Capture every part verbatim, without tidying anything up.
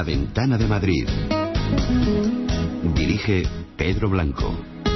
La Ventana de Madrid. Dirige Pedro Blanco.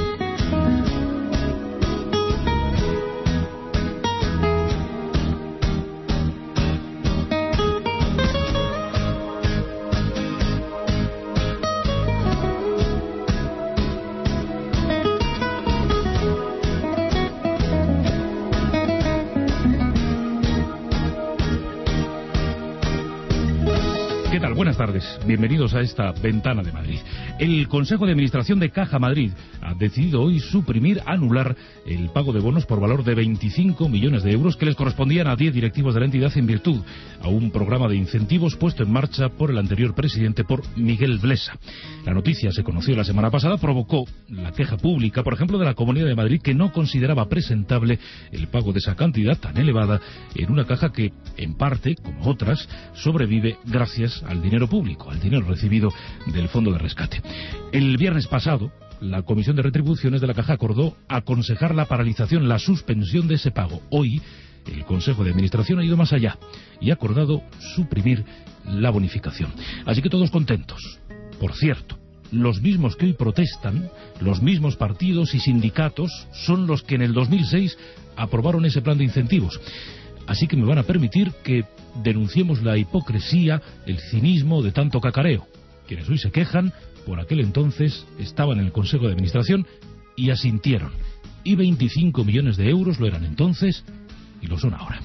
Buenas tardes, bienvenidos a esta Ventana de Madrid. El Consejo de Administración de Caja Madrid ha decidido hoy suprimir, anular el pago de bonos por valor de veinticinco millones de euros que les correspondían a diez directivos de la entidad en virtud a un programa de incentivos puesto en marcha por el anterior presidente, por Miguel Blesa. La noticia se conoció la semana pasada, provocó la queja pública, por ejemplo, de la Comunidad de Madrid, que no consideraba presentable el pago de esa cantidad tan elevada en una caja que, en parte, como otras, sobrevive gracias al dinero público, al dinero recibido del Fondo de Rescate. El viernes pasado, la Comisión de Retribuciones de la Caja acordó aconsejar la paralización, la suspensión de ese pago. Hoy, el Consejo de Administración ha ido más allá y ha acordado suprimir la bonificación. Así que todos contentos. Por cierto, los mismos que hoy protestan, los mismos partidos y sindicatos, son los que en el dos mil seis aprobaron ese plan de incentivos. Así que me van a permitir que denunciemos la hipocresía, el cinismo de tanto cacareo. Quienes hoy se quejan, por aquel entonces estaban en el Consejo de Administración y asintieron. Y veinticinco millones de euros lo eran entonces y lo son ahora.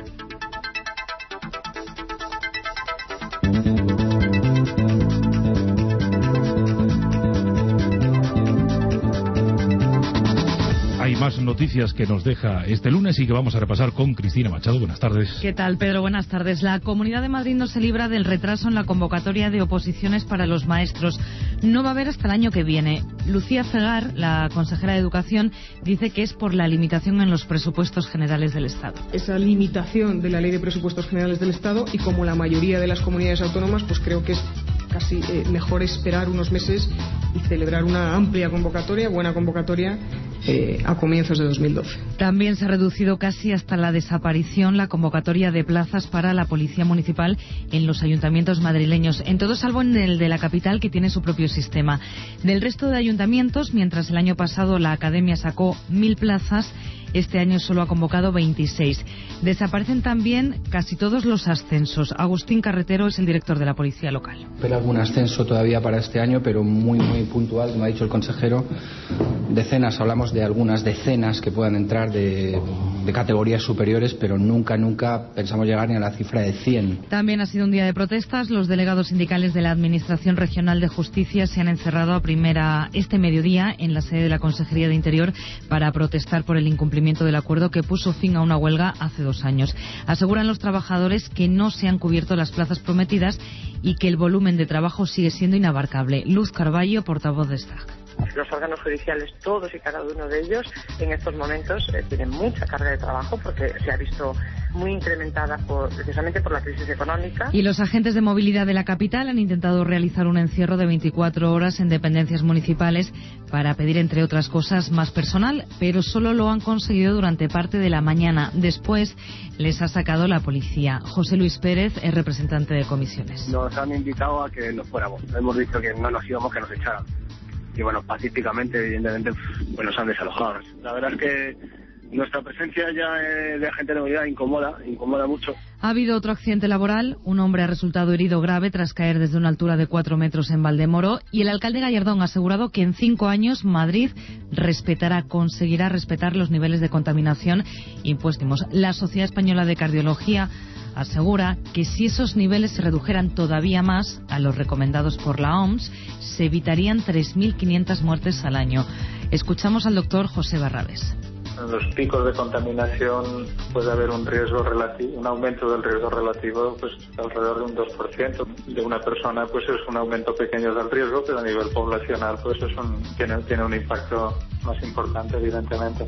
Hay más noticias que nos deja este lunes y que vamos a repasar con Cristina Machado. Buenas tardes. ¿Qué tal, Pedro? Buenas tardes. La Comunidad de Madrid no se libra del retraso en la convocatoria de oposiciones para los maestros. No va a haber hasta el año que viene. Lucía Fegar, la consejera de Educación, dice que es por la limitación en los presupuestos generales del Estado. Esa limitación de la Ley de Presupuestos Generales del Estado, y como la mayoría de las comunidades autónomas, pues creo que es casi eh, mejor esperar unos meses y celebrar una amplia convocatoria, buena convocatoria, eh, a comienzos de dos mil doce. También se ha reducido casi hasta la desaparición la convocatoria de plazas para la Policía Municipal en los ayuntamientos madrileños, en todo salvo en el de la capital, que tiene su propio sistema. Del resto de ayuntamientos, mientras el año pasado la Academia sacó mil plazas, este año solo ha convocado veintiséis. Desaparecen también casi todos los ascensos. Agustín Carretero es el director de la Policía Local. Espera algún ascenso todavía para este año, pero muy, muy puntual, como ha dicho el consejero. Decenas, hablamos de algunas decenas que puedan entrar de, de categorías superiores, pero nunca, nunca pensamos llegar ni a la cifra de cien. También ha sido un día de protestas. Los delegados sindicales de la Administración Regional de Justicia se han encerrado a primera este mediodía en la sede de la Consejería de Interior para protestar por el incumplimiento del acuerdo que puso fin a una huelga hace dos años. Aseguran los trabajadores que no se han cubierto las plazas prometidas y que el volumen de trabajo sigue siendo inabarcable. Luz Carballo, portavoz de S T A G. Los órganos judiciales, todos y cada uno de ellos, en estos momentos eh, tienen mucha carga de trabajo porque se ha visto muy incrementada por, precisamente por la crisis económica. Y los agentes de movilidad de la capital han intentado realizar un encierro de veinticuatro horas en dependencias municipales para pedir, entre otras cosas, más personal, pero solo lo han conseguido durante parte de la mañana. Después les ha sacado la policía. José Luis Pérez es representante de comisiones. Nos han invitado a que nos fuéramos. Hemos dicho que no nos íbamos, que nos echaran. Y bueno, pacíficamente, evidentemente, pues nos han desalojado. La verdad es que nuestra presencia ya de agente de movilidad incomoda, incomoda mucho. Ha habido otro accidente laboral. Un hombre ha resultado herido grave tras caer desde una altura de cuatro metros en Valdemoro. Y el alcalde Gallardón ha asegurado que en cinco años Madrid respetará, conseguirá respetar los niveles de contaminación impuestos. La Sociedad Española de Cardiología asegura que si esos niveles se redujeran todavía más a los recomendados por la O M S, se evitarían tres mil quinientas muertes al año. Escuchamos al doctor José Barrabés. En los picos de contaminación puede haber un riesgo relativo, un aumento del riesgo relativo, pues alrededor de un dos por ciento de una persona, pues es un aumento pequeño del riesgo, pero a nivel poblacional pues es un, tiene, tiene un impacto más importante, evidentemente.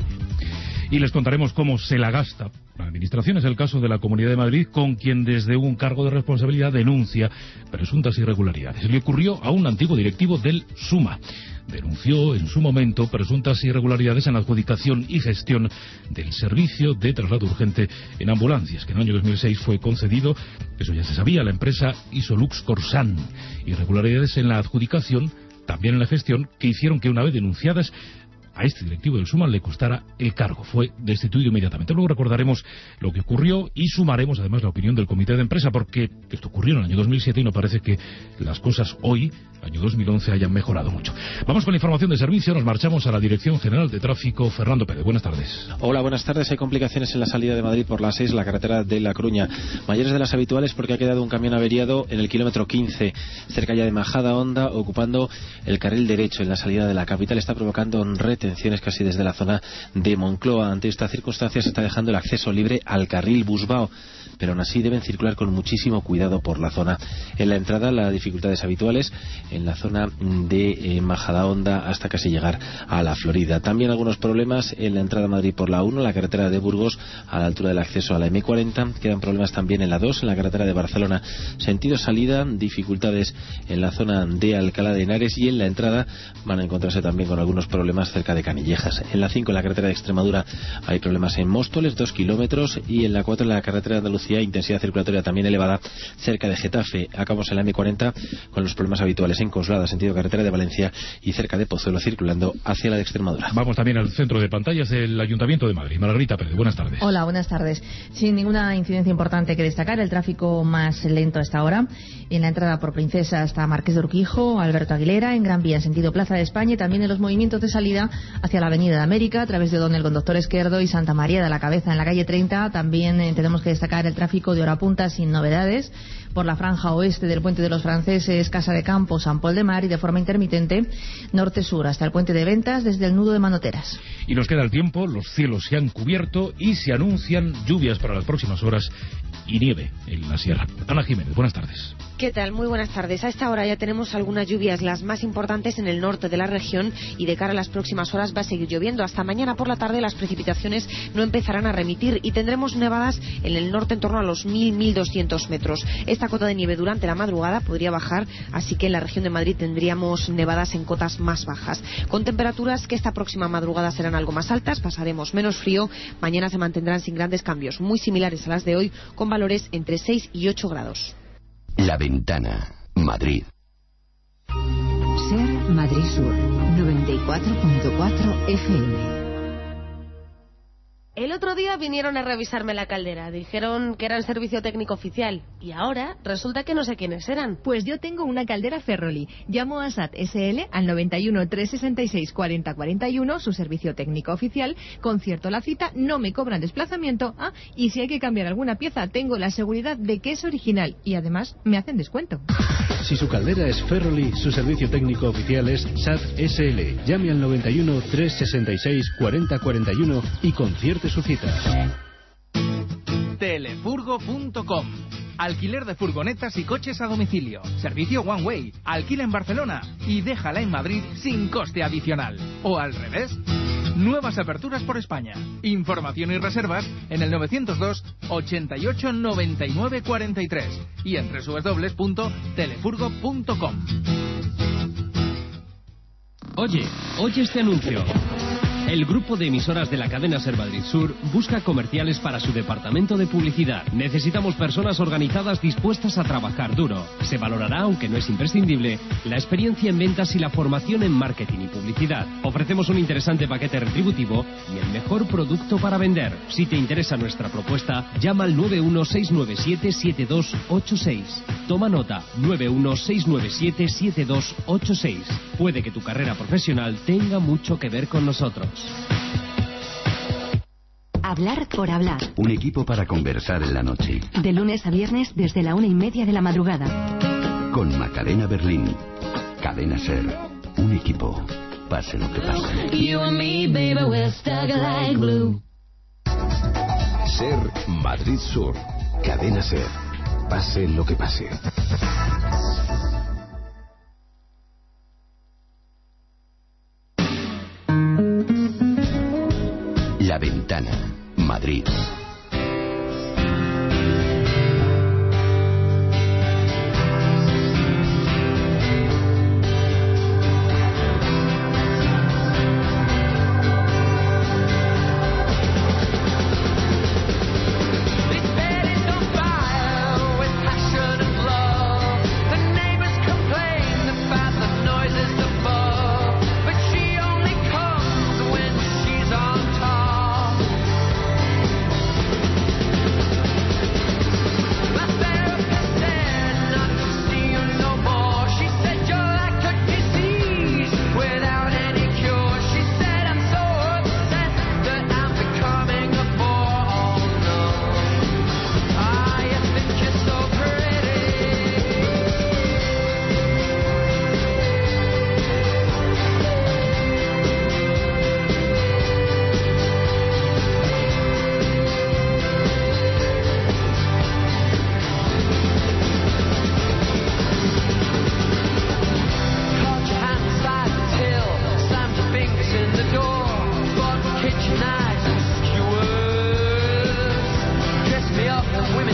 Y les contaremos cómo se la gasta la Administración. Es el caso de la Comunidad de Madrid, con quien desde un cargo de responsabilidad denuncia presuntas irregularidades. Le ocurrió a un antiguo directivo del SUMA. denunció en su momento presuntas irregularidades en la adjudicación y gestión del servicio de traslado urgente en ambulancias, que en el año dos mil seis fue concedido, eso ya se sabía, a la empresa Isolux Corsan. Irregularidades en la adjudicación, también en la gestión, que hicieron que, una vez denunciadas, a este directivo del SUMA le costara el cargo. Fue destituido inmediatamente. Luego recordaremos lo que ocurrió y sumaremos además la opinión del comité de empresa, porque esto ocurrió en el año dos mil siete y no parece que las cosas hoy, año dos mil once, hayan mejorado mucho. Vamos con la información de servicio. Nos marchamos a la Dirección General de Tráfico. Fernando Pérez, buenas tardes. Hola, buenas tardes. Hay complicaciones en la salida de Madrid por la seis, la carretera de La Coruña. Mayores de las habituales porque ha quedado un camión averiado en el kilómetro quince, cerca ya de Majadahonda, ocupando el carril derecho en la salida de la capital. Está provocando retenciones casi desde la zona de Moncloa. Ante esta circunstancia se está dejando el acceso libre al carril Busbao, pero aún así deben circular con muchísimo cuidado por la zona. En la entrada, las dificultades habituales en la zona de eh, Majadahonda hasta casi llegar a la Florida. También algunos problemas en la entrada a Madrid por la uno, la carretera de Burgos, a la altura del acceso a la eme cuarenta. Quedan problemas también en la dos, en la carretera de Barcelona, sentido salida, dificultades en la zona de Alcalá de Henares, y en la entrada van a encontrarse también con algunos problemas cerca de Canillejas. En la cinco, en la carretera de Extremadura, hay problemas en Móstoles, dos kilómetros, y en la cuatro, en la carretera de Andalucía, intensidad circulatoria también elevada cerca de Getafe. Acabamos en la eme cuarenta con los problemas habituales en Coslada, sentido carretera de Valencia, y cerca de Pozuelo, circulando hacia la de Extremadura. Vamos también al centro de pantallas del Ayuntamiento de Madrid. Margarita Pérez, buenas tardes. Hola, buenas tardes. Sin ninguna incidencia importante que destacar, el tráfico más lento a esta hora en la entrada por Princesa hasta Marqués de Urquijo, Alberto Aguilera, en Gran Vía en sentido Plaza de España, y también en los movimientos de salida hacia la Avenida de América, a través de O'Donnell con Doctor Esquerdo y Santa María de la Cabeza en la calle treinta. También eh, tenemos que destacar el tráfico de hora punta sin novedades por la franja oeste del Puente de los Franceses, Casa de Campo, San Pol de Mar, y de forma intermitente norte-sur hasta el Puente de Ventas desde el nudo de Manoteras. Y nos queda el tiempo, los cielos se han cubierto y se anuncian lluvias para las próximas horas y nieve en la sierra. Ana Jiménez, buenas tardes. ¿Qué tal? Muy buenas tardes. A esta hora ya tenemos algunas lluvias, las más importantes en el norte de la región, y de cara a las próximas horas va a seguir lloviendo. Hasta mañana por la tarde las precipitaciones no empezarán a remitir y tendremos nevadas en el norte en torno a los mil a mil doscientos metros. Esta cota de nieve durante la madrugada podría bajar, así que en la región de Madrid tendríamos nevadas en cotas más bajas, con temperaturas que esta próxima madrugada serán algo más altas, pasaremos menos frío. Mañana se mantendrán sin grandes cambios, muy similares a las de hoy, con valores entre seis y ocho grados. La Ventana, Madrid. Ser Madrid Sur, noventa y cuatro punto cuatro F M. El otro día vinieron a revisarme la caldera. Dijeron que era el servicio técnico oficial. Y ahora resulta que no sé quiénes eran. Pues yo tengo una caldera Ferroli. Llamo a S A T S L al noventa y uno, trescientos sesenta y seis, cuarenta cuarenta y uno, su servicio técnico oficial. Concierto la cita, no me cobran desplazamiento. Ah, y si hay que cambiar alguna pieza, tengo la seguridad de que es original. Y además me hacen descuento. Si su caldera es Ferroli, su servicio técnico oficial es S A T S L. Llame al noventa y uno, trescientos sesenta y seis, cuarenta cuarenta y uno y concierte su cita. Telefurgo punto com. Alquiler de furgonetas y coches a domicilio. Servicio One Way. Alquila en Barcelona y déjala en Madrid sin coste adicional. O al revés. Nuevas aperturas por España. Información y reservas en el novecientos dos, ochenta y ocho, noventa y nueve, cuarenta y tres y en doble u doble u doble u punto telefurgo punto com. Oye, oye este anuncio. El grupo de emisoras de la cadena Ser Madrid Sur busca comerciales para su departamento de publicidad. Necesitamos personas organizadas dispuestas a trabajar duro. Se valorará, aunque no es imprescindible, la experiencia en ventas y la formación en marketing y publicidad. Ofrecemos un interesante paquete retributivo y el mejor producto para vender. Si te interesa nuestra propuesta, llama al nueve uno seis nueve siete, siete dos ocho seis. Toma nota, nueve uno seis nueve siete, siete dos ocho seis. Puede que tu carrera profesional tenga mucho que ver con nosotros. Hablar por hablar. Un equipo para conversar en la noche. De lunes a viernes desde la una y media de la madrugada. Con Macarena Berlín. Cadena Ser. Un equipo. Pase lo que pase. You and me, baby, we're stuck like glue. Ser Madrid Sur. Cadena Ser. Pase lo que pase. La Ventana, Madrid.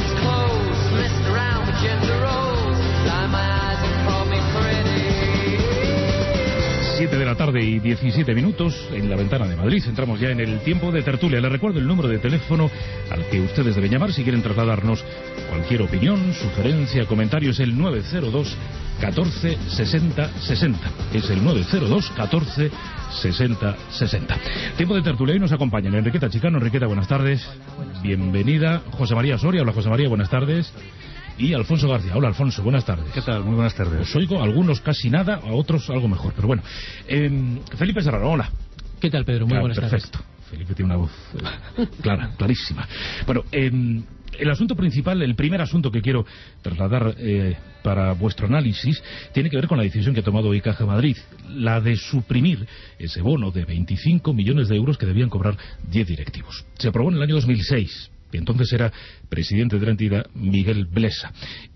siete de la tarde y diecisiete minutos en la Ventana de Madrid. Entramos ya en el tiempo de tertulia. Les recuerdo el número de teléfono al que ustedes deben llamar si quieren trasladarnos cualquier opinión, sugerencia, comentario. Es el nueve cero dos catorce sesenta sesenta. Es el nueve cero dos catorce sesenta sesenta. Tiempo de tertulia. Hoy nos acompañan Enriqueta Chicano. Enriqueta, buenas tardes. Hola, buenas. Bienvenida. José María Soria. Hola, José María, buenas tardes. Y Alfonso García. Hola, Alfonso, buenas tardes. ¿Qué tal? Muy buenas tardes. Os oigo, algunos casi nada, a otros algo mejor, pero bueno. Eh, Felipe Serrano, hola. ¿Qué tal, Pedro? Muy claro, buenas perfecto. tardes. Perfecto. Felipe tiene una voz eh, clara, clarísima. Bueno, eh, el asunto principal, el primer asunto que quiero trasladar eh, para vuestro análisis, tiene que ver con la decisión que ha tomado hoy Caja Madrid, la de suprimir ese bono de veinticinco millones de euros que debían cobrar diez directivos. Se aprobó en el año dos mil seis. Y entonces era presidente de la entidad Miguel Blesa.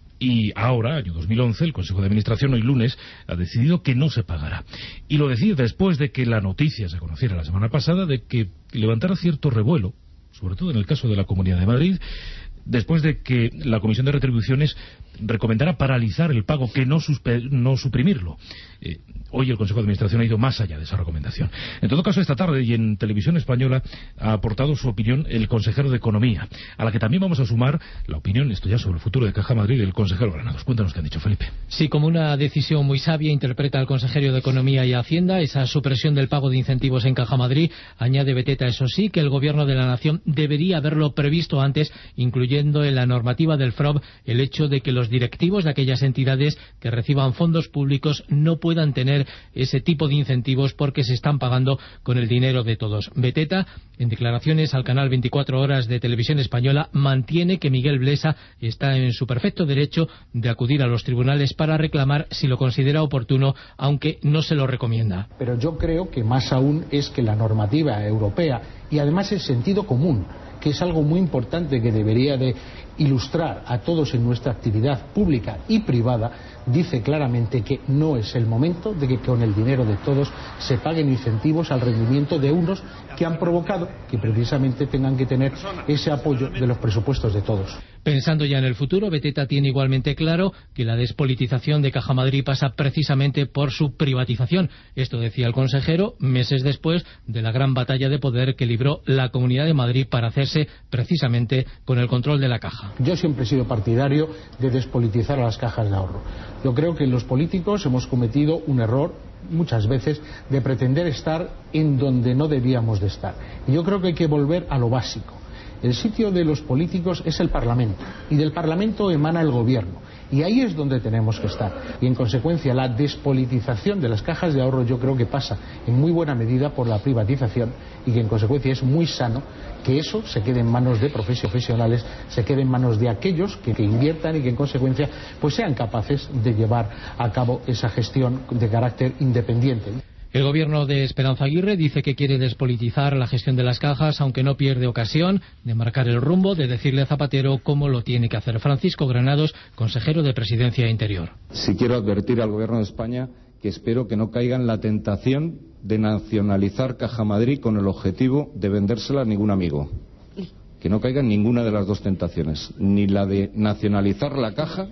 Y ahora, año dos mil once, el Consejo de Administración, hoy lunes, ha decidido que no se pagará. Y lo decide después de que la noticia se conociera la semana pasada de que levantara cierto revuelo, sobre todo en el caso de la Comunidad de Madrid, después de que la Comisión de Retribuciones recomendara paralizar el pago, que no, no suprimirlo. Eh, hoy el Consejo de Administración ha ido más allá de esa recomendación. En todo caso, esta tarde y en Televisión Española ha aportado su opinión el consejero de Economía, a la que también vamos a sumar la opinión, esto ya sobre el futuro de Caja Madrid, del consejero Granados. Cuéntanos qué han dicho, Felipe. Sí, como una decisión muy sabia, interpreta el consejero de Economía y Hacienda esa supresión del pago de incentivos en Caja Madrid. Añade Beteta, eso sí, que el Gobierno de la Nación debería haberlo previsto antes, incluyendo en la normativa del F R O B el hecho de que los directivos de aquellas entidades que reciban fondos públicos no puedan tener ese tipo de incentivos porque se están pagando con el dinero de todos. Beteta, en declaraciones al canal veinticuatro horas de Televisión Española, mantiene que Miguel Blesa está en su perfecto derecho de acudir a los tribunales para reclamar si lo considera oportuno, aunque no se lo recomienda. Pero yo creo que más aún es que la normativa europea y además el sentido común, que es algo muy importante que debería de ilustrar a todos en nuestra actividad pública y privada, dice claramente que no es el momento de que con el dinero de todos se paguen incentivos al rendimiento de unos que han provocado que precisamente tengan que tener ese apoyo de los presupuestos de todos. Pensando ya en el futuro, Beteta tiene igualmente claro que la despolitización de Caja Madrid pasa precisamente por su privatización. Esto decía el consejero meses después de la gran batalla de poder que libró la Comunidad de Madrid para hacerse precisamente con el control de la Caja. Yo siempre he sido partidario de despolitizar a las cajas de ahorro. Yo creo que los políticos hemos cometido un error muchas veces de pretender estar en donde no debíamos de estar. Y yo creo que hay que volver a lo básico. El sitio de los políticos es el Parlamento, y del Parlamento emana el Gobierno, y ahí es donde tenemos que estar. Y en consecuencia la despolitización de las cajas de ahorro yo creo que pasa en muy buena medida por la privatización, y que en consecuencia es muy sano que eso se quede en manos de profesionales, se quede en manos de aquellos que, que inviertan y que en consecuencia pues sean capaces de llevar a cabo esa gestión de carácter independiente. El gobierno de Esperanza Aguirre dice que quiere despolitizar la gestión de las cajas, aunque no pierde ocasión de marcar el rumbo, de decirle a Zapatero cómo lo tiene que hacer. Francisco Granados, consejero de Presidencia e Interior. Sí quiero advertir al gobierno de España que espero que no caiga en la tentación de nacionalizar Caja Madrid con el objetivo de vendérsela a ningún amigo. Que no caiga en ninguna de las dos tentaciones, ni la de nacionalizar la caja,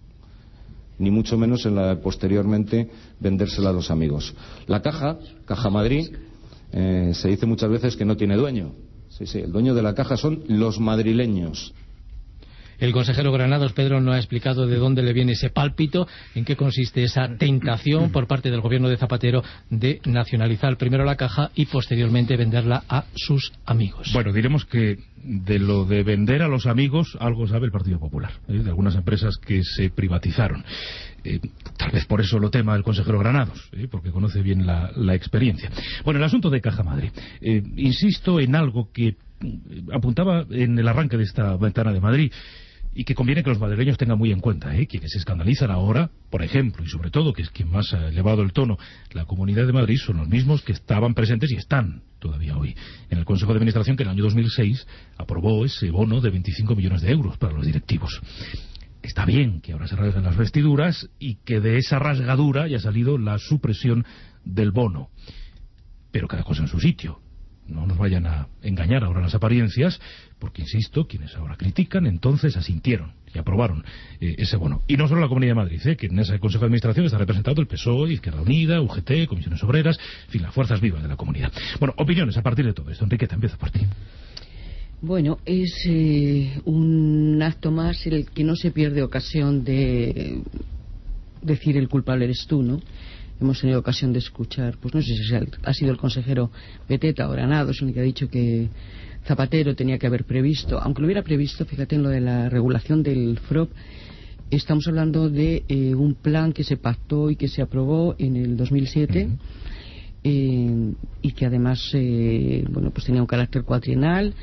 ni mucho menos en la de posteriormente vendérsela a los amigos. La caja, Caja Madrid, eh, se dice muchas veces que no tiene dueño. Sí, sí, el dueño de la caja son los madrileños. El consejero Granados, Pedro, no ha explicado de dónde le viene ese pálpito, en qué consiste esa tentación por parte del gobierno de Zapatero de nacionalizar primero la caja y posteriormente venderla a sus amigos. Bueno, diremos que de lo de vender a los amigos algo sabe el Partido Popular, ¿eh? De algunas empresas que se privatizaron. Eh, tal vez por eso lo tema el consejero Granados, ¿eh? Porque conoce bien la, la experiencia. Bueno, el asunto de Caja Madrid. Eh, insisto en algo que apuntaba en el arranque de esta Ventana de Madrid, y que conviene que los madrileños tengan muy en cuenta, ¿eh? Quienes se escandalizan ahora, por ejemplo, y sobre todo, que es quien más ha elevado el tono, la Comunidad de Madrid, son los mismos que estaban presentes y están todavía hoy en el Consejo de Administración, que en el año dos mil seis aprobó ese bono de veinticinco millones de euros para los directivos. Está bien que ahora se rasguen las vestiduras y que de esa rasgadura haya salido la supresión del bono, pero cada cosa en su sitio. no nos vayan a engañar ahora las apariencias, porque, insisto, quienes ahora critican, entonces asintieron y aprobaron eh, ese bono. Y no solo la Comunidad de Madrid, eh, que en ese Consejo de Administración está representado el P S O E, Izquierda Unida, U G T, Comisiones Obreras, en fin, las fuerzas vivas de la comunidad. Bueno, opiniones a partir de todo esto. Enriqueta, empieza por ti. Bueno, es eh, un acto más en el que no se pierde ocasión de decir el culpable eres tú, ¿no? Hemos tenido ocasión de escuchar, pues no sé si ha sido el consejero Beteta o Granados el que ha dicho que Zapatero tenía que haber previsto, aunque lo hubiera previsto, fíjate en lo de la regulación del F R O P, estamos hablando de eh, un plan que se pactó y que se aprobó en el dos mil siete, uh-huh. eh, y que además eh, bueno, pues tenía un carácter cuatrienal,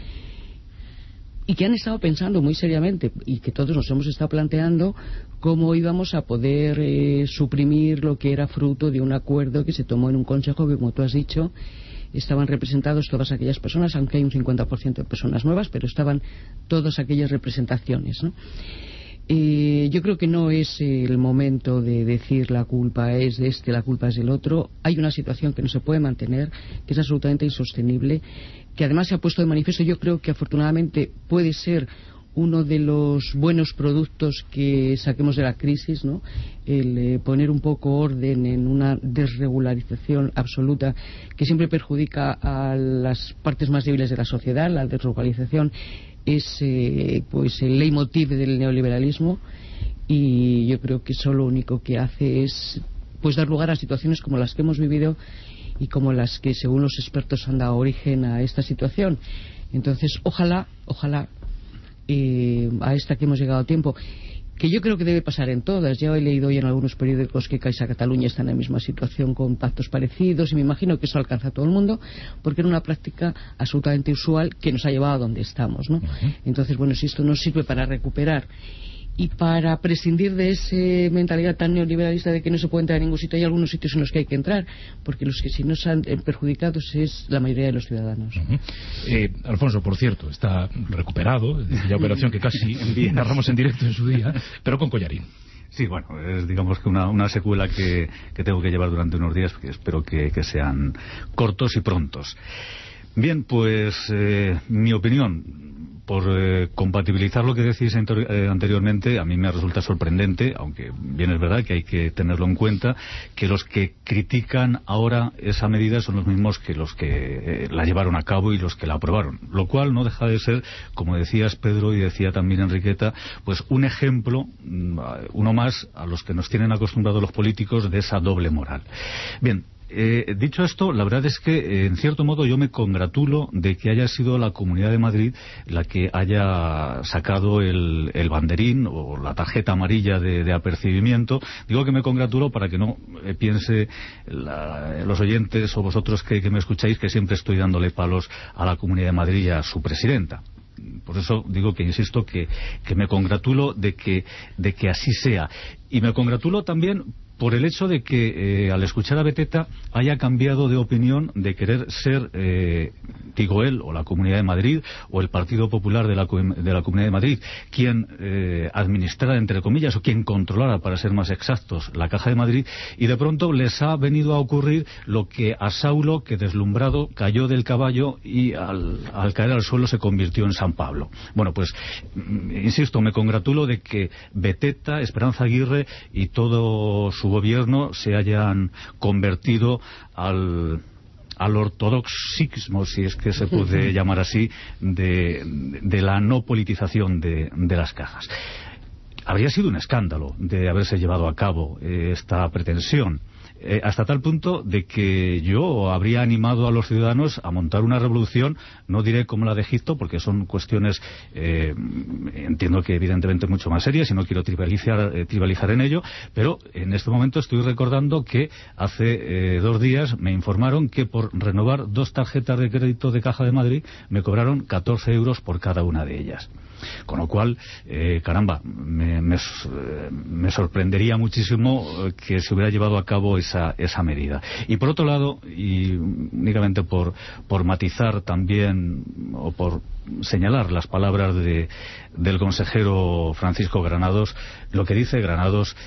y que han estado pensando muy seriamente y que todos nos hemos estado planteando cómo íbamos a poder eh, suprimir lo que era fruto de un acuerdo que se tomó en un consejo que, como tú has dicho, estaban representados todas aquellas personas, aunque hay un cincuenta por ciento de personas nuevas, pero estaban todas aquellas representaciones, ¿no? Eh, yo creo que no es el momento de decir la culpa es de este, la culpa es del otro. Hay una situación que no se puede mantener, que es absolutamente insostenible, que además se ha puesto de manifiesto. Yo creo que afortunadamente puede ser uno de los buenos productos que saquemos de la crisis, ¿no? El eh, poner un poco orden en una desregularización absoluta que siempre perjudica a las partes más débiles de la sociedad. La desregularización es eh, pues el leitmotiv del neoliberalismo, y yo creo que eso lo único que hace es pues dar lugar a situaciones como las que hemos vivido y como las que, según los expertos, han dado origen a esta situación. Entonces, ojalá, ojalá eh, a esta que hemos llegado a tiempo, que yo creo que debe pasar en todas. Ya he leído hoy en algunos periódicos que Caixa Cataluña está en la misma situación con pactos parecidos, y me imagino que eso alcanza a todo el mundo, porque era una práctica absolutamente usual que nos ha llevado a donde estamos, ¿no? Uh-huh. Entonces, bueno, si esto nos sirve para recuperar y para prescindir de esa mentalidad tan neoliberalista de que no se puede entrar en ningún sitio, hay algunos sitios en los que hay que entrar, porque los que sí nos han perjudicado es la mayoría de los ciudadanos. Uh-huh. eh, Alfonso, por cierto, está recuperado, la operación que casi narramos en directo en su día, pero con collarín. Sí, bueno, es digamos que una, una secuela que, que tengo que llevar durante unos días, que espero que, que sean cortos y prontos. Bien, pues eh, mi opinión, por eh, compatibilizar lo que decís eh, anteriormente, a mí me resulta sorprendente, aunque bien es verdad que hay que tenerlo en cuenta, que los que critican ahora esa medida son los mismos que los que eh, la llevaron a cabo y los que la aprobaron, lo cual no deja de ser, como decías Pedro y decía también Enriqueta, pues un ejemplo, uno más a los que nos tienen acostumbrados los políticos de esa doble moral. Bien, Eh, dicho esto, la verdad es que eh, en cierto modo yo me congratulo de que haya sido la Comunidad de Madrid la que haya sacado el, el banderín o la tarjeta amarilla de, de apercibimiento. Digo que me congratulo para que no eh, piense la, los oyentes o vosotros que, que me escucháis que siempre estoy dándole palos a la Comunidad de Madrid y a su presidenta. Por eso digo que insisto que, que me congratulo de que, de que así sea. Y me congratulo también por el hecho de que eh, al escuchar a Beteta haya cambiado de opinión, de querer ser, eh, digo él, o la Comunidad de Madrid, o el Partido Popular de la, de la Comunidad de Madrid, quien eh, administrara, entre comillas, o quien controlara, para ser más exactos, la Caja de Madrid, y de pronto les ha venido a ocurrir lo que a Saulo, que deslumbrado cayó del caballo y al, al caer al suelo se convirtió en San Pablo. Bueno, pues, insisto, me congratulo de que Beteta, Esperanza Aguirre y todo su gobierno se hayan convertido al, al ortodoxismo, si es que se puede llamar así, de, de la no politización de, de las cajas. Habría sido un escándalo de haberse llevado a cabo eh, esta pretensión. Eh, hasta tal punto de que yo habría animado a los ciudadanos a montar una revolución, no diré como la de Egipto, porque son cuestiones, eh, entiendo que evidentemente mucho más serias, y no quiero tribalizar, eh, tribalizar en ello, pero en este momento estoy recordando que hace eh, dos días me informaron que por renovar dos tarjetas de crédito de Caja de Madrid me cobraron catorce euros por cada una de ellas. Con lo cual, eh, caramba, me, me, me sorprendería muchísimo que se hubiera llevado a cabo esa, esa medida. Y por otro lado, y únicamente por, por matizar también, o por señalar las palabras de, del consejero Francisco Granados, lo que dice Granados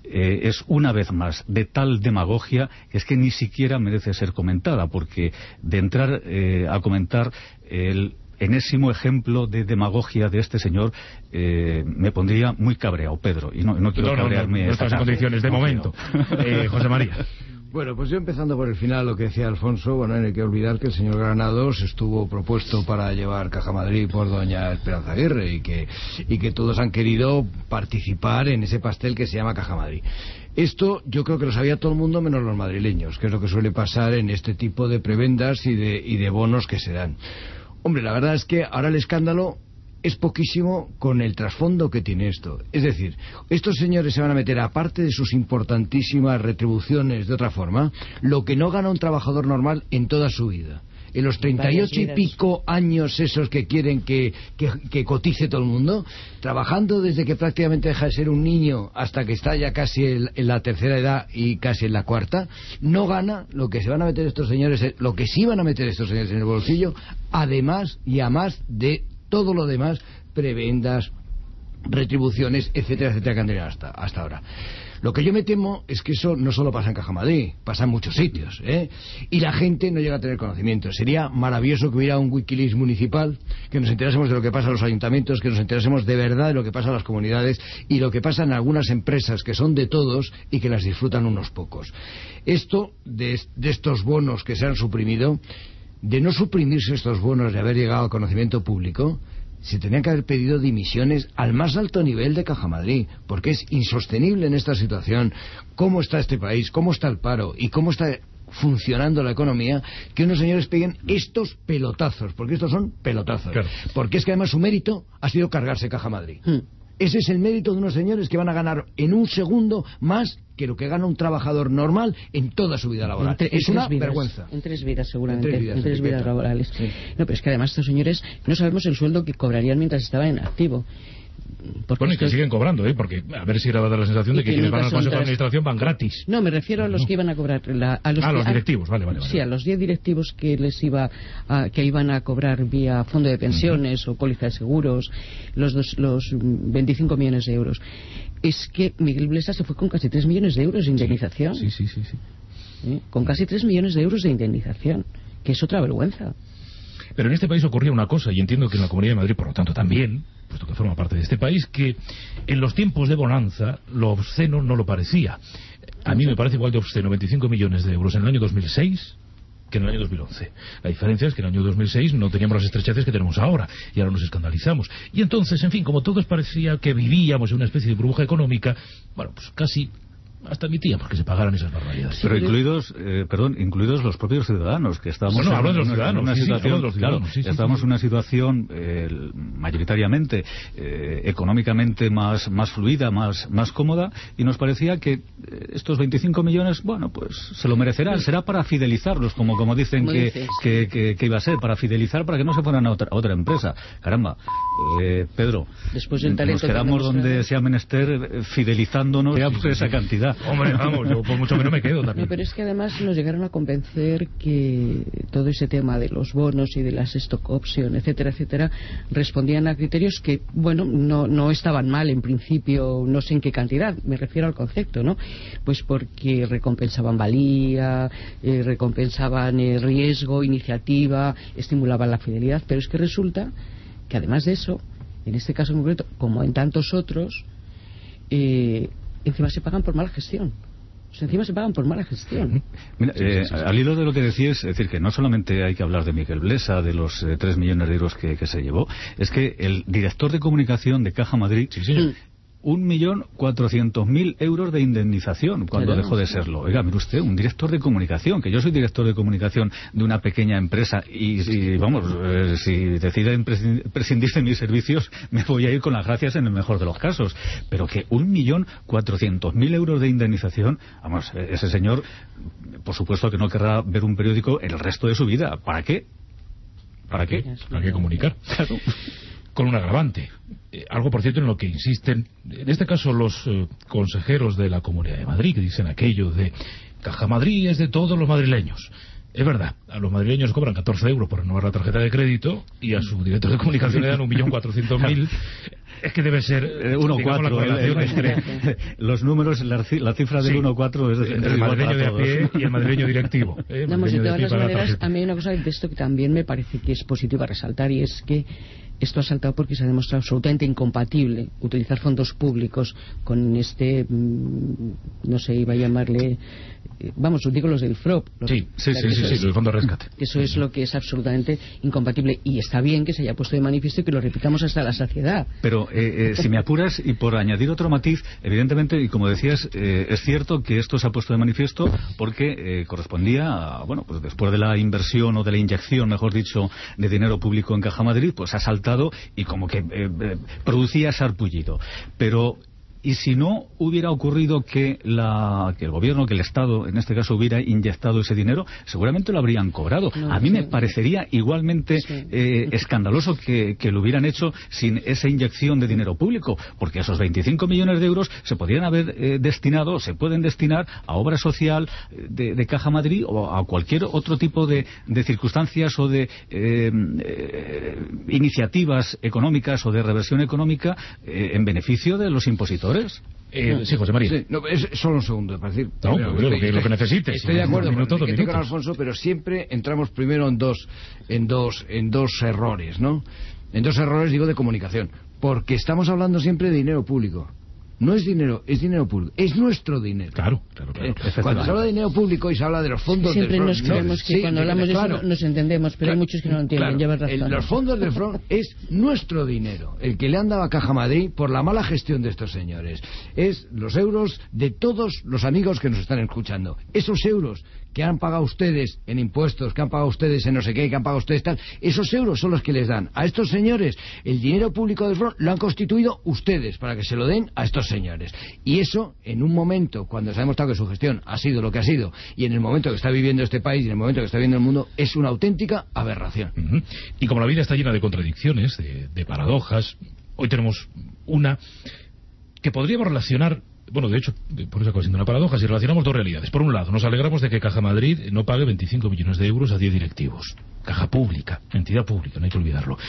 eh, es una vez más de tal demagogia que es que ni siquiera merece ser comentada, porque de entrar eh, a comentar el enésimo ejemplo de demagogia de este señor, eh, me pondría muy cabreado, Pedro, y no, no quiero no, no, cabrearme. No, no estás en condiciones, de no momento. eh, José María. Bueno, pues yo empezando por el final, lo que decía Alfonso, bueno, no hay que olvidar que el señor Granados estuvo propuesto para llevar Caja Madrid por doña Esperanza Aguirre y que, y que todos han querido participar en ese pastel que se llama Caja Madrid. Esto yo creo que lo sabía todo el mundo menos los madrileños, que es lo que suele pasar en este tipo de prebendas y de, y de bonos que se dan. Hombre, la verdad es que ahora el escándalo es poquísimo con el trasfondo que tiene esto. Es decir, estos señores se van a meter, aparte de sus importantísimas retribuciones de otra forma, lo que no gana un trabajador normal en toda su vida. En los treinta y ocho y pico años esos que quieren que, que, que cotice todo el mundo, trabajando desde que prácticamente deja de ser un niño hasta que está ya casi en, en la tercera edad y casi en la cuarta, no gana lo que se van a meter estos señores, lo que sí van a meter estos señores en el bolsillo, además y a más de todo lo demás, prebendas, retribuciones, etcétera, etcétera, que han tenido hasta, hasta ahora. Lo que yo me temo es que eso no solo pasa en Caja Madrid, pasa en muchos sitios, ¿eh? Y la gente no llega a tener conocimiento. Sería maravilloso que hubiera un Wikileaks municipal, que nos enterásemos de lo que pasa en los ayuntamientos, que nos enterásemos de verdad de lo que pasa en las comunidades y lo que pasa en algunas empresas que son de todos y que las disfrutan unos pocos. Esto de, de estos bonos que se han suprimido, de no suprimirse estos bonos de haber llegado al conocimiento público, se tenían que haber pedido dimisiones al más alto nivel de Caja Madrid, porque es insostenible en esta situación cómo está este país, cómo está el paro y cómo está funcionando la economía, que unos señores peguen estos pelotazos, porque estos son pelotazos. Claro. Porque es que además su mérito ha sido cargarse Caja Madrid. Hmm. Ese es el mérito de unos señores que van a ganar en un segundo más que lo que gana un trabajador normal en toda su vida laboral. Entre, es una vidas, vergüenza. En tres vidas, seguramente. En tres vidas, en tres vidas laborales. Sí. No, pero es que además estos señores no sabemos el sueldo que cobrarían mientras estaban en activo. Porque bueno, y que esto... siguen cobrando, ¿eh? Porque a ver si le va a dar la sensación de que, que quienes van al Consejo de Administración van gratis. No, me refiero a los que iban a cobrar. La, a los, ah, que, los directivos, vale, vale, vale. Sí, a los diez directivos que les iba a, que iban a cobrar vía fondo de pensiones uh-huh. o póliza de seguros, los, dos, los veinticinco millones de euros. Es que Miguel Blesa se fue con casi tres millones de euros de indemnización. Sí, sí, sí. sí, sí. ¿Eh? Con casi tres millones de euros de indemnización, que es otra vergüenza. Pero en este país ocurría una cosa, y entiendo que en la Comunidad de Madrid, por lo tanto, también, puesto que forma parte de este país, que en los tiempos de bonanza lo obsceno no lo parecía. A mí me parece igual de obsceno veinticinco millones de euros en el año dos mil seis que en el año dos mil once. La diferencia es que en el año dos mil seis no teníamos las estrecheces que tenemos ahora, y ahora nos escandalizamos. Y entonces, en fin, como todos parecía que vivíamos en una especie de burbuja económica, bueno, pues casi... hasta admitíamos que se pagaran esas barbaridades. Pero incluidos, eh, perdón, incluidos los propios ciudadanos, que estábamos bueno, en, hablo de los en ciudadanos, una sí, situación, sí, de los ciudadanos, claro, sí, sí, estábamos sí, sí. en una situación eh, mayoritariamente eh, económicamente más más fluida, más más cómoda, y nos parecía que eh, estos veinticinco millones, bueno, pues se lo merecerán, será para fidelizarlos, como como dicen que, que, que, que iba a ser, para fidelizar, para que no se fueran a otra, a otra empresa. Caramba, eh, Pedro, después del talento nos quedamos donde sea menester eh, fidelizándonos sí, por esa cantidad. Hombre, vamos, yo por mucho que no me quedo también. No, pero es que además nos llegaron a convencer que todo ese tema de los bonos y de las stock option, etcétera, etcétera, respondían a criterios que, bueno, no, no estaban mal en principio, no sé en qué cantidad, me refiero al concepto, ¿no? Pues porque recompensaban valía, eh, recompensaban eh, riesgo, iniciativa, estimulaban la fidelidad, pero es que resulta que además de eso, en este caso en concreto, como en tantos otros, eh, encima se pagan por mala gestión. O sea, encima se pagan por mala gestión. Mira, eh, al hilo de lo que decías, es decir, que no solamente hay que hablar de Miguel Blesa, de los eh, tres millones de euros que, que se llevó, es que el director de comunicación de Caja Madrid, sí, señor, un millón cuatrocientos mil euros de indemnización cuando claro, dejó de serlo. Oiga, mire usted, un director de comunicación, que yo soy director de comunicación de una pequeña empresa y, y vamos, eh, si deciden prescindir de mis servicios, me voy a ir con las gracias en el mejor de los casos. Pero que un millón cuatrocientos mil euros de indemnización, vamos, ese señor, por supuesto que no querrá ver un periódico el resto de su vida. ¿Para qué? ¿Para qué? ¿Para qué comunicar? Claro. Con un agravante. Eh, algo, por cierto, en lo que insisten, en este caso, los eh, consejeros de la Comunidad de Madrid, que dicen aquello de Caja Madrid es de todos los madrileños. Es verdad, a los madrileños cobran catorce euros por renovar la tarjeta de crédito y a su director de comunicación le dan un millón cuatrocientos mil. Es que debe ser eh, uno coma cuatro. Los números, la, la cifra del sí. uno coma cuatro es entre el madrileño de a pie y el madrileño directivo. Eh, Vamos, de todas las maneras, a mí hay una cosa de esto que también me parece que es positiva resaltar, y es que esto ha saltado porque se ha demostrado absolutamente incompatible utilizar fondos públicos con este, no sé, iba a llamarle, vamos, digo los del F R O P. Los, sí, sí, sí, sí, sí, los fondos de rescate. Eso es lo que es absolutamente incompatible, y está bien que se haya puesto de manifiesto y que lo repitamos hasta la saciedad. Pero eh, eh, si me apuras, y por añadir otro matiz, evidentemente, y como decías, eh, es cierto que esto se ha puesto de manifiesto porque eh, correspondía a, bueno, pues después de la inversión o de la inyección, mejor dicho, de dinero público en Caja Madrid, pues ha saltado y como que eh, eh, producía sarpullido. Pero ¿y si no hubiera ocurrido que, la, que el gobierno, que el Estado, en este caso, hubiera inyectado ese dinero? Seguramente lo habrían cobrado. No, a mí sí. me parecería igualmente sí. eh, escandaloso que, que lo hubieran hecho sin esa inyección de dinero público, porque esos veinticinco millones de euros se podrían haber eh, destinado, se pueden destinar a obra social de, de Caja Madrid o a cualquier otro tipo de, de circunstancias o de eh, eh, iniciativas económicas o de reversión económica eh, en beneficio de los impositores. Eh, sí, José María. Sí, no, es solo un segundo para decir. No, pero, pero, lo, que, lo que necesites. Estoy de acuerdo minuto, con, con Alfonso, pero siempre entramos primero en dos, en dos, en dos errores, ¿no? En dos errores, digo, de comunicación, porque estamos hablando siempre de dinero público. No es dinero, es dinero público. Es nuestro dinero. Claro, claro, claro. Eh, cuando se habla de dinero público y se habla de los fondos Siempre del Siempre nos creemos que sí, cuando hablamos de claro, eso nos entendemos, pero claro, hay muchos que no lo entienden. Claro, llevas razón. El, los fondos del front es nuestro dinero, el que le han dado a Caja Madrid por la mala gestión de estos señores. Es los euros de todos los amigos que nos están escuchando. Esos euros que han pagado ustedes en impuestos, que han pagado ustedes en no sé qué, que han pagado ustedes tal, esos euros son los que les dan a estos señores. El dinero público del front lo han constituido ustedes para que se lo den a estos señores. Y eso, en un momento, cuando se ha demostrado que su gestión ha sido lo que ha sido, y en el momento que está viviendo este país, y en el momento que está viviendo el mundo, es una auténtica aberración. Uh-huh. Y como la vida está llena de contradicciones, de, de paradojas, hoy tenemos una que podríamos relacionar. Bueno, de hecho, por eso acaba siendo una paradoja, si relacionamos dos realidades. Por un lado, nos alegramos de que Caja Madrid no pague veinticinco millones de euros a diez directivos. Caja pública, entidad pública, no hay que olvidarlo.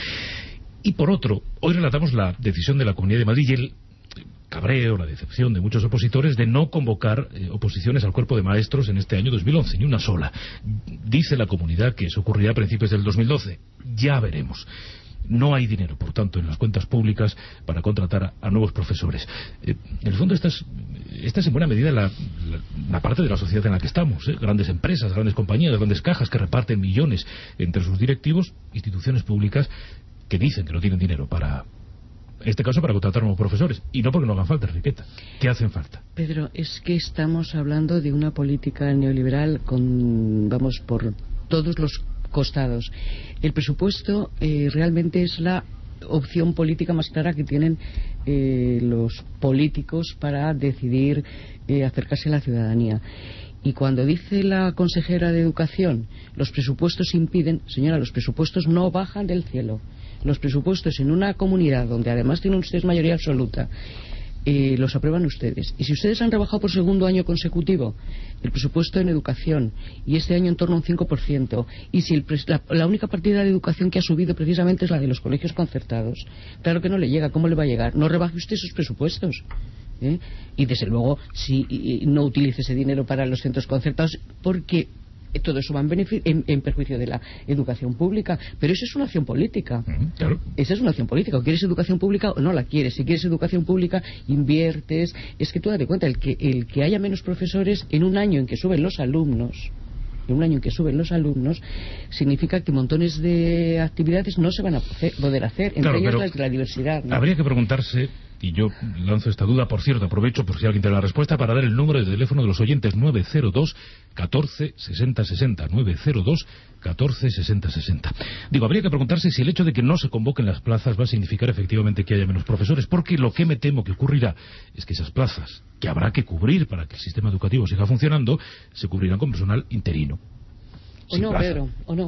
Y por otro, hoy relatamos la decisión de la Comunidad de Madrid y el cabreo, la decepción de muchos opositores de no convocar eh, oposiciones al cuerpo de maestros en este año dos mil once, ni una sola. Dice la comunidad que eso ocurrirá a principios del dos mil doce. Ya veremos. No hay dinero, por tanto, en las cuentas públicas para contratar a, a nuevos profesores. Eh, en el fondo, esta es, esta es en buena medida la, la, la parte de la sociedad en la que estamos. ¿eh? Grandes empresas, grandes compañías, grandes cajas que reparten millones entre sus directivos, instituciones públicas que dicen que no tienen dinero para, en este caso, para contratar nuevos profesores. Y no porque no hagan falta, Enriqueta, que hacen falta. Pedro, es que estamos hablando de una política neoliberal con, vamos, por todos los costados. El presupuesto eh, realmente es la opción política más clara que tienen eh, los políticos para decidir eh, acercarse a la ciudadanía. Y cuando dice la consejera de Educación, los presupuestos impiden, señora, los presupuestos no bajan del cielo. Los presupuestos en una comunidad donde además tienen ustedes mayoría absoluta, Eh, los aprueban ustedes. Y si ustedes han rebajado por segundo año consecutivo el presupuesto en educación, y este año en torno a un cinco por ciento, y si el pres la, la única partida de educación que ha subido precisamente es la de los colegios concertados, claro que no le llega. ¿Cómo le va a llegar? No rebaje usted esos presupuestos. ¿eh? Y desde luego, si y, y no utilice ese dinero para los centros concertados, porque todo eso va en, en, en perjuicio de la educación pública. Pero eso es una acción política. Mm, claro. Esa es una acción política. O quieres educación pública o no la quieres. Si quieres educación pública, inviertes. Es que tú date cuenta, el que, el que haya menos profesores en un año en que suben los alumnos, en un año en que suben los alumnos, significa que montones de actividades no se van a poder hacer. Entre claro, ellas la, la diversidad, ¿no? Habría que preguntarse, y yo lanzo esta duda, por cierto, aprovecho por si alguien tiene la respuesta, para dar el número de teléfono de los oyentes: nueve cero dos, catorce, sesenta, sesenta, nueve cero dos, catorce, sesenta, sesenta. Digo, habría que preguntarse si el hecho de que no se convoquen las plazas va a significar efectivamente que haya menos profesores, porque lo que me temo que ocurrirá es que esas plazas, que habrá que cubrir para que el sistema educativo siga funcionando, se cubrirán con personal interino. O no, Pedro, o no.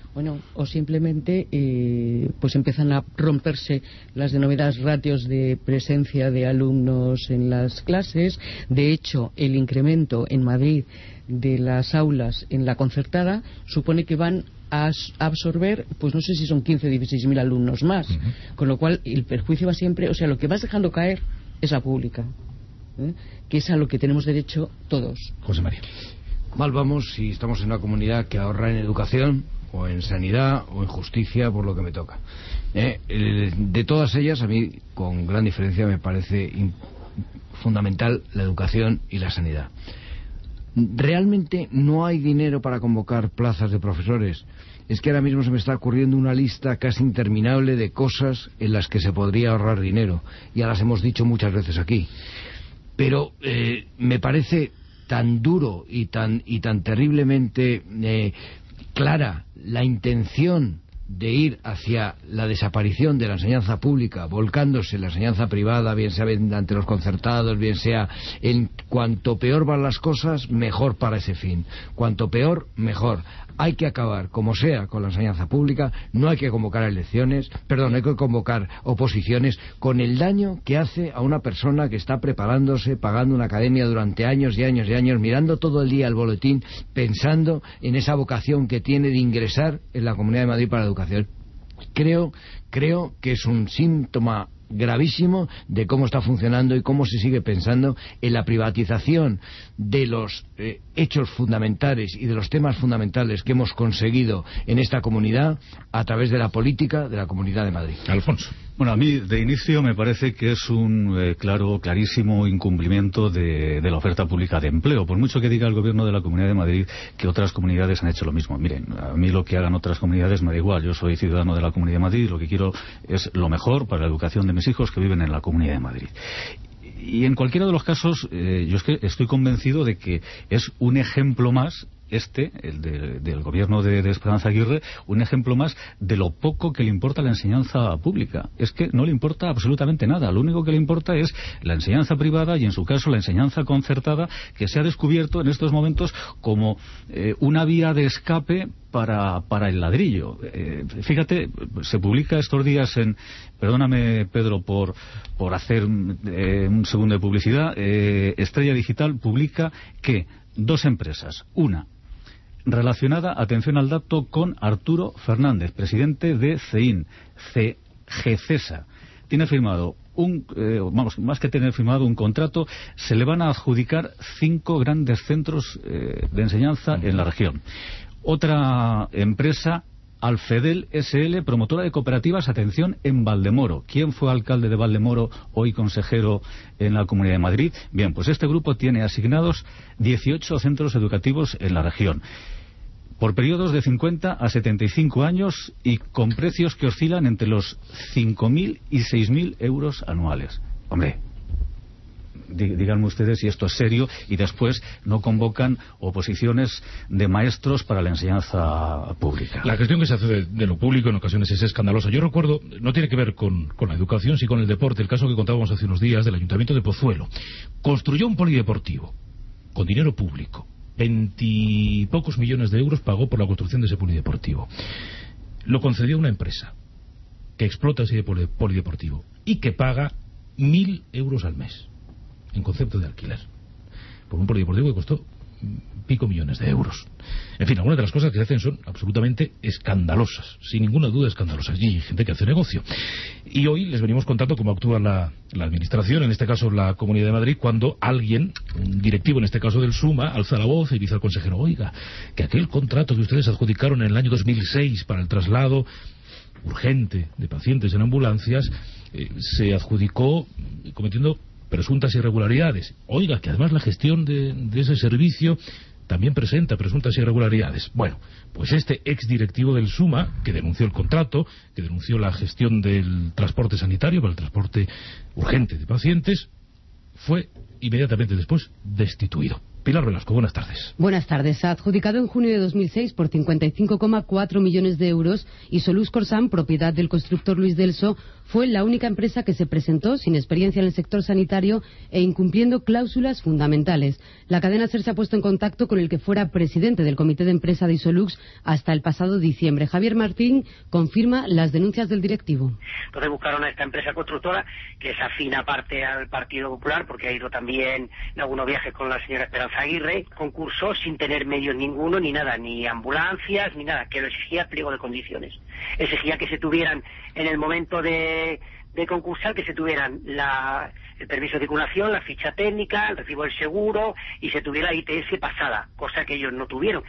Bueno, o simplemente eh, pues empiezan a romperse las denominadas ratios de presencia de alumnos en las clases. De hecho, el incremento en Madrid de las aulas en la concertada supone que van a absorber, pues no sé si son quince o dieciséis mil alumnos más, uh-huh. Con lo cual el perjuicio va siempre, o sea, lo que vas dejando caer es la pública, ¿eh? Que es a lo que tenemos derecho todos. José María. Mal vamos si estamos en una comunidad que ahorra en educación o en sanidad o en justicia, por lo que me toca. Eh, eh, de todas ellas, a mí, con gran diferencia, me parece fundamental la educación y la sanidad. Realmente no hay dinero para convocar plazas de profesores. Es que ahora mismo se me está ocurriendo una lista casi interminable de cosas en las que se podría ahorrar dinero. Ya las hemos dicho muchas veces aquí. Pero eh, me parece tan duro y tan, y tan terriblemente eh, clara la intención de ir hacia la desaparición de la enseñanza pública, volcándose en la enseñanza privada, bien sea ante los concertados, bien sea en cuanto peor van las cosas, mejor para ese fin. Cuanto peor, mejor. Hay que acabar, como sea, con la enseñanza pública, no hay que convocar elecciones, perdón, hay que convocar oposiciones, con el daño que hace a una persona que está preparándose, pagando una academia durante años y años y años, mirando todo el día el boletín, pensando en esa vocación que tiene de ingresar en la Comunidad de Madrid para la educación. Creo, creo que es un síntoma gravísimo de cómo está funcionando y cómo se sigue pensando en la privatización de los eh, hechos fundamentales y de los temas fundamentales que hemos conseguido en esta comunidad a través de la política de la Comunidad de Madrid. Alfonso. Bueno, a mí de inicio me parece que es un eh, claro, clarísimo incumplimiento de, de la oferta pública de empleo, por mucho que diga el gobierno de la Comunidad de Madrid que otras comunidades han hecho lo mismo. Miren, a mí lo que hagan otras comunidades me da igual, yo soy ciudadano de la Comunidad de Madrid y lo que quiero es lo mejor para la educación de mis hijos que viven en la Comunidad de Madrid. Y en cualquiera de los casos, eh, yo es que estoy convencido de que es un ejemplo más, este, el de, del gobierno de, de Esperanza Aguirre, un ejemplo más de lo poco que le importa la enseñanza pública. Es que no le importa absolutamente nada. Lo único que le importa es la enseñanza privada y, en su caso, la enseñanza concertada, que se ha descubierto en estos momentos como eh, una vía de escape para, para el ladrillo. Eh, fíjate, se publica estos días en... Perdóname, Pedro, por, por hacer eh, un segundo de publicidad. Eh, Estrella Digital publica que dos empresas, una relacionada, atención al dato, con Arturo Fernández, presidente de CEIN, GECESA, tiene firmado un, eh, vamos, más que tener firmado un contrato, se le van a adjudicar cinco grandes centros eh, de enseñanza en la región. Otra empresa, Alfedel S L, promotora de cooperativas, atención, en Valdemoro. ¿Quién fue alcalde de Valdemoro, hoy consejero en la Comunidad de Madrid? Bien, pues este grupo tiene asignados dieciocho centros educativos en la región, por periodos de cincuenta a setenta y cinco años y con precios que oscilan entre los cinco mil y seis mil euros anuales. Hombre, díganme ustedes si esto es serio, y después no convocan oposiciones de maestros para la enseñanza pública. La gestión que se hace de, de lo público en ocasiones es escandalosa. Yo recuerdo, no tiene que ver con, con la educación, sino con el deporte, el caso que contábamos hace unos días del Ayuntamiento de Pozuelo. Construyó un polideportivo con dinero público. Veintipocos millones de euros pagó por la construcción de ese polideportivo. Lo concedió a una empresa que explota ese polideportivo y que paga mil euros al mes en concepto de alquiler por un polideportivo que costó pico millones de euros. En fin, algunas de las cosas que se hacen son absolutamente escandalosas, sin ninguna duda escandalosas, y hay gente que hace negocio. Y hoy les venimos contando cómo actúa la, la administración, en este caso la Comunidad de Madrid, cuando alguien, un directivo en este caso del SUMA, alza la voz y dice al consejero: oiga, que aquel contrato que ustedes adjudicaron en el año dos mil seis para el traslado urgente de pacientes en ambulancias eh, se adjudicó cometiendo presuntas irregularidades. Oiga, que además la gestión de, de ese servicio también presenta presuntas irregularidades. Bueno, pues este exdirectivo del SUMA, que denunció el contrato, que denunció la gestión del transporte sanitario para el transporte urgente de pacientes, fue inmediatamente después destituido. Pilar Velasco, buenas tardes. Buenas tardes. Adjudicado en junio de dos mil seis por cincuenta y cinco coma cuatro millones de euros, Isolux Corsan, propiedad del constructor Luis Delso, fue la única empresa que se presentó sin experiencia en el sector sanitario e incumpliendo cláusulas fundamentales. La cadena SER se ha puesto en contacto con el que fuera presidente del comité de empresa de Isolux hasta el pasado diciembre. Javier Martín confirma las denuncias del directivo. Entonces buscaron a esta empresa constructora, que es afín aparte al Partido Popular, porque ha ido también en algunos viajes con la señora Esperanza Aguirre, concursó sin tener medios ninguno, ni nada, ni ambulancias, ni nada, que lo exigía pliego de condiciones. Exigía que se tuvieran, en el momento de, de concursar, que se tuvieran la, el permiso de circulación, la ficha técnica, el recibo del seguro, y se tuviera I T S pasada, cosa que ellos no tuvieron.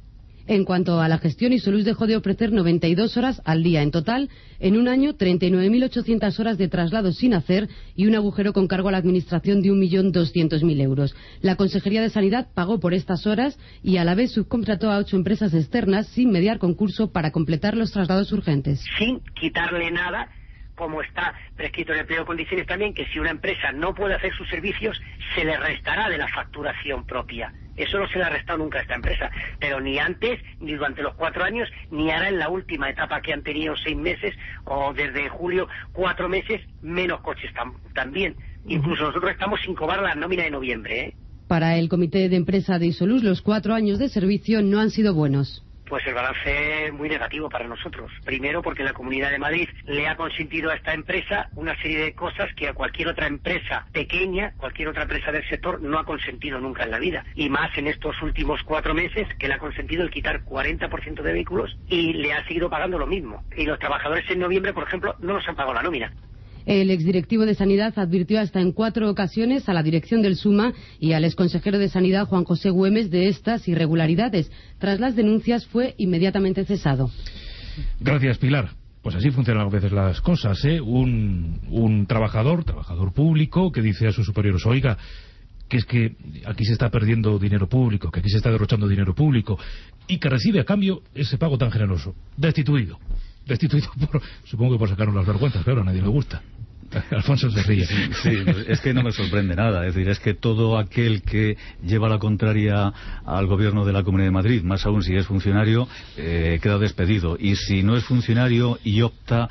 En cuanto a la gestión, Isolux dejó de ofrecer noventa y dos horas al día. En total, en un año, treinta y nueve mil ochocientas horas de traslado sin hacer y un agujero con cargo a la Administración de un millón doscientos mil euros. La Consejería de Sanidad pagó por estas horas y a la vez subcontrató a ocho empresas externas sin mediar concurso para completar los traslados urgentes. Sin quitarle nada, como está prescrito en el pliego de condiciones también, que si una empresa no puede hacer sus servicios, se le restará de la facturación propia. Eso no se le ha restado nunca a esta empresa, pero ni antes, ni durante los cuatro años, ni ahora en la última etapa que han tenido seis meses, o desde julio cuatro meses, menos coches tam también. Incluso nosotros estamos sin cobrar la nómina de noviembre, ¿eh? Para el comité de empresa de Isolux, los cuatro años de servicio no han sido buenos. Pues el balance es muy negativo para nosotros. Primero, porque la Comunidad de Madrid le ha consentido a esta empresa una serie de cosas que a cualquier otra empresa pequeña, cualquier otra empresa del sector, no ha consentido nunca en la vida. Y más en estos últimos cuatro meses, que le ha consentido el quitar cuarenta por ciento de vehículos y le ha seguido pagando lo mismo. Y los trabajadores en noviembre, por ejemplo, no nos han pagado la nómina. El exdirectivo de Sanidad advirtió hasta en cuatro ocasiones a la dirección del SUMA y al exconsejero de Sanidad, Juan José Güemes, de estas irregularidades. Tras las denuncias fue inmediatamente cesado. Gracias, Pilar. Pues así funcionan a veces las cosas, ¿eh? Un, un trabajador, trabajador público, que dice a sus superiores, oiga, que es que aquí se está perdiendo dinero público, que aquí se está derrochando dinero público, y que recibe a cambio ese pago tan generoso. Destituido. Destituido por, supongo que por sacarnos las vergüenzas, pero a nadie le gusta. Alfonso se ríe. Sí, sí, es que no me sorprende nada. Es decir, es que todo aquel que lleva la contraria al gobierno de la Comunidad de Madrid, más aún si es funcionario, eh, queda despedido. Y si no es funcionario y opta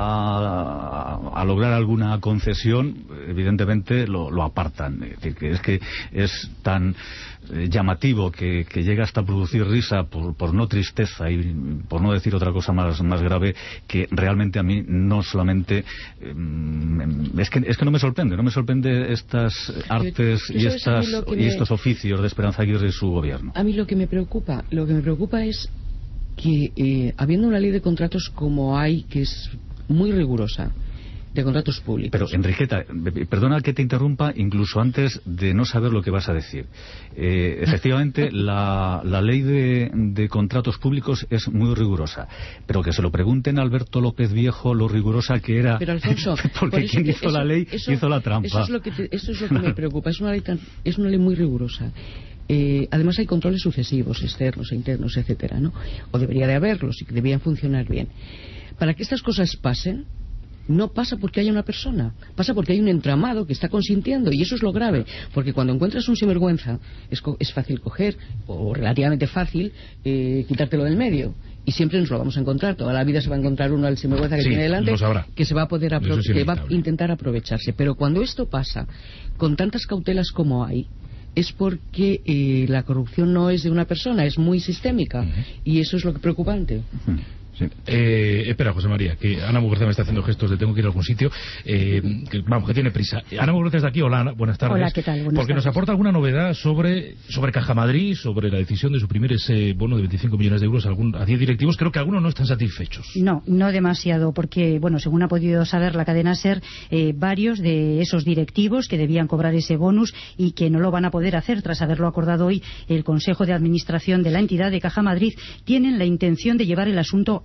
a, a lograr alguna concesión, evidentemente lo, lo apartan. Es decir, que es que es tan eh, llamativo que, que llega hasta producir risa por, por no tristeza y por no decir otra cosa más, más grave, que realmente a mí no solamente... Eh, Es que, es que no me sorprende, no me sorprende estas artes y, estas, y me... estos oficios de Esperanza Aguirre y su gobierno. A mí lo que me preocupa, lo que me preocupa es que eh, habiendo una ley de contratos como hay, que es muy rigurosa, de contratos públicos. Pero, Enriqueta, perdona que te interrumpa, incluso antes de no saber lo que vas a decir. Eh, efectivamente, la, la ley de, de contratos públicos es muy rigurosa, pero que se lo pregunten a Alberto López Viejo lo rigurosa que era, pero, Alfonso, porque quien hizo eso, la ley eso, hizo la trampa. Eso es lo que, te, eso es lo que me preocupa, es una ley, tan, es una ley muy rigurosa. Eh, además hay controles sucesivos, externos e internos, etcétera, ¿no? O debería de haberlos y que deberían funcionar bien. Para que estas cosas pasen, no pasa porque haya una persona, pasa porque hay un entramado que está consintiendo, y eso es lo grave, porque cuando encuentras un sinvergüenza es, co es fácil coger, o relativamente fácil, eh, quitártelo del medio. Y siempre nos lo vamos a encontrar, toda la vida se va a encontrar uno al sinvergüenza que sí, tiene delante, que se va a poder es que va a intentar aprovecharse. Pero cuando esto pasa, con tantas cautelas como hay, es porque eh, la corrupción no es de una persona, es muy sistémica, uh-huh. y eso es lo que es preocupante. Uh-huh. Sí. Eh, espera, José María, que Ana Muguerza me está haciendo gestos de tengo que ir a algún sitio. Eh, que, vamos, que tiene prisa. Ana Muguerza está aquí. Hola, Ana, buenas tardes. Hola, ¿qué tal? Buenas Porque tardes. nos aporta alguna novedad sobre sobre Caja Madrid, sobre la decisión de suprimir ese bono de veinticinco millones de euros a, algún, a diez directivos. Creo que algunos no están satisfechos. No, no demasiado, porque, bueno, según ha podido saber la cadena SER, eh, varios de esos directivos que debían cobrar ese bonus y que no lo van a poder hacer tras haberlo acordado hoy el Consejo de Administración de la entidad de Caja Madrid, tienen la intención de llevar el asunto a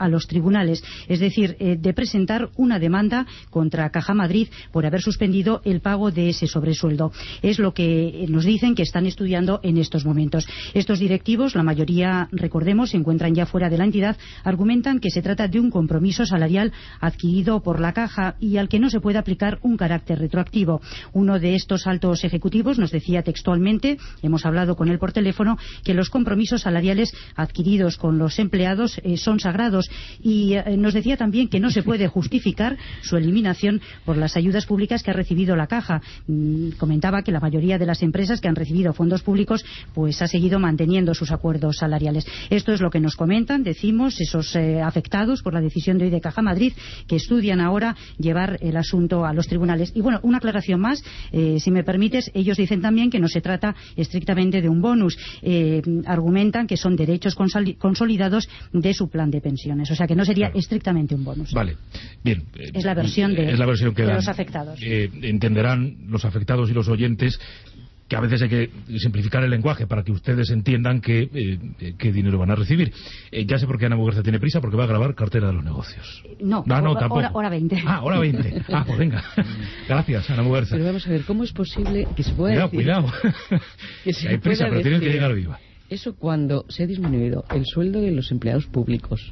a los tribunales, es decir, eh, de presentar una demanda contra Caja Madrid por haber suspendido el pago de ese sobresueldo. Es lo que nos dicen que están estudiando en estos momentos. Estos directivos, la mayoría, recordemos, se encuentran ya fuera de la entidad, argumentan que se trata de un compromiso salarial adquirido por la Caja y al que no se puede aplicar un carácter retroactivo. Uno de estos altos ejecutivos nos decía textualmente, hemos hablado con él por teléfono, que los compromisos salariales adquiridos con los empleados eh, son sagrados y eh, nos decía también que no se puede justificar su eliminación por las ayudas públicas que ha recibido la Caja. Mm, comentaba que la mayoría de las empresas que han recibido fondos públicos pues ha seguido manteniendo sus acuerdos salariales. Esto es lo que nos comentan, decimos, esos eh, afectados por la decisión de hoy de Caja Madrid, que estudian ahora llevar el asunto a los tribunales. Y bueno, una aclaración más, eh, si me permites, ellos dicen también que no se trata estrictamente de un bonus, eh, argumentan que son derechos consolidados de su plan de pensiones, o sea que no sería claro. estrictamente un bonus. Vale, bien. Es la versión de, es la versión que de dan. los afectados. Eh, entenderán los afectados y los oyentes que a veces hay que simplificar el lenguaje para que ustedes entiendan qué eh, qué dinero van a recibir. Eh, ya sé por qué Ana Muguerza tiene prisa, porque va a grabar Cartera de los Negocios. No, no, no hora, tampoco. Hora, hora veinte. Ah, hora veinte. Ah, pues venga. Gracias, Ana Muguerza. Pero vamos a ver, ¿cómo es posible que se pueda cuidado, decir... Cuidado, que se hay prisa, pero tienen que llegar viva. Eso cuando se ha disminuido el sueldo de los empleados públicos,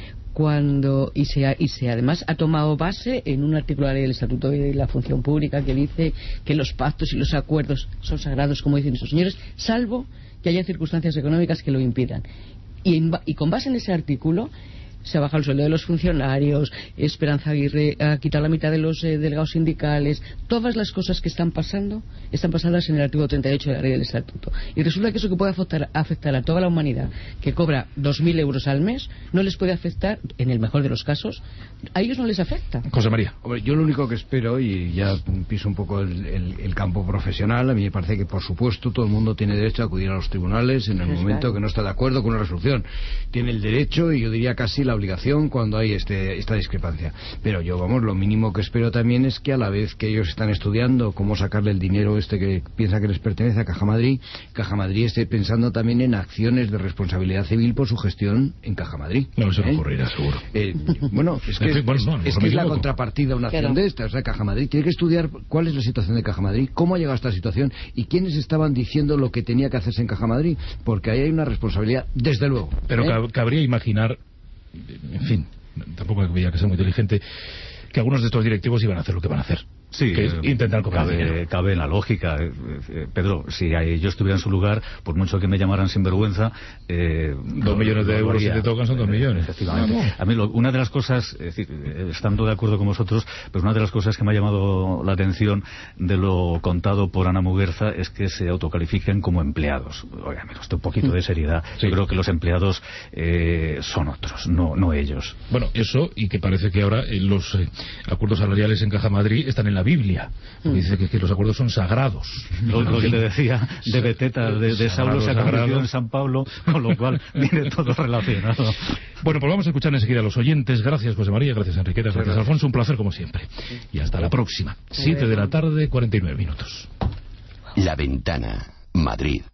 cuando y se, ha, y se además ha tomado base en un artículo de la ley del Estatuto de la Función Pública que dice que los pactos y los acuerdos son sagrados, como dicen esos señores, salvo que haya circunstancias económicas que lo impidan. Y, en, y con base en ese artículo se ha bajado el sueldo de los funcionarios, Esperanza Aguirre ha quitado la mitad de los eh, delegados sindicales, todas las cosas que están pasando están pasadas en el artículo treinta y ocho de la ley del Estatuto. Y resulta que eso que puede afectar, afectar a toda la humanidad, que cobra dos mil euros al mes, no les puede afectar, en el mejor de los casos, a ellos no les afecta. José María. Hombre, yo lo único que espero, y ya piso un poco el, el, el campo profesional, a mí me parece que por supuesto todo el mundo tiene derecho a acudir a los tribunales en el Es momento claro. que no está de acuerdo con una resolución. Tiene el derecho, y yo diría casi la obligación cuando hay este, esta discrepancia. Pero yo, vamos, lo mínimo que espero también es que a la vez que ellos están estudiando cómo sacarle el dinero este que piensa que les pertenece a Caja Madrid, Caja Madrid esté pensando también en acciones de responsabilidad civil por su gestión en Caja Madrid. No, eso ¿Eh? no ocurrirá, seguro. Eh, bueno, es que, es, bueno, no, es, que es la contrapartida a una acción claro. de esta. O sea, Caja Madrid tiene que estudiar cuál es la situación de Caja Madrid, cómo ha llegado a esta situación y quiénes estaban diciendo lo que tenía que hacerse en Caja Madrid, porque ahí hay una responsabilidad, desde luego. Pero ¿eh? cabría imaginar, en fin, tampoco había que ser muy inteligente, que algunos de estos directivos iban a hacer lo que van a hacer. Sí, que es intentar cobrar cabe, dinero. cabe en la lógica. Eh, eh, Pedro, si yo estuviera en su lugar, por mucho que me llamaran sinvergüenza... Eh, dos millones de euros si te tocan son dos millones. Efectivamente. Vamos. A mí lo, una de las cosas, es decir, estando de acuerdo con vosotros, pero una de las cosas que me ha llamado la atención de lo contado por Ana Muguerza es que se autocalifiquen como empleados. Oiga, mira, usted un poquito de seriedad. Sí. Yo creo que los empleados eh, son otros, no, no ellos. Bueno, eso, y que parece que ahora eh, los eh, acuerdos salariales en Caja Madrid están en la Biblia. Mm. Dice que, que los acuerdos son sagrados. Lo, lo que te decía de Beteta, de, de Saulo se ha convertido en San Pablo, con lo cual viene todo relacionado. Bueno, pues vamos a escuchar enseguida a los oyentes. Gracias, José María, gracias, Enriqueta, gracias, gracias, Alfonso. Un placer, como siempre. Y hasta la próxima. Siete de la tarde, cuarenta y nueve minutos. La Ventana, Madrid.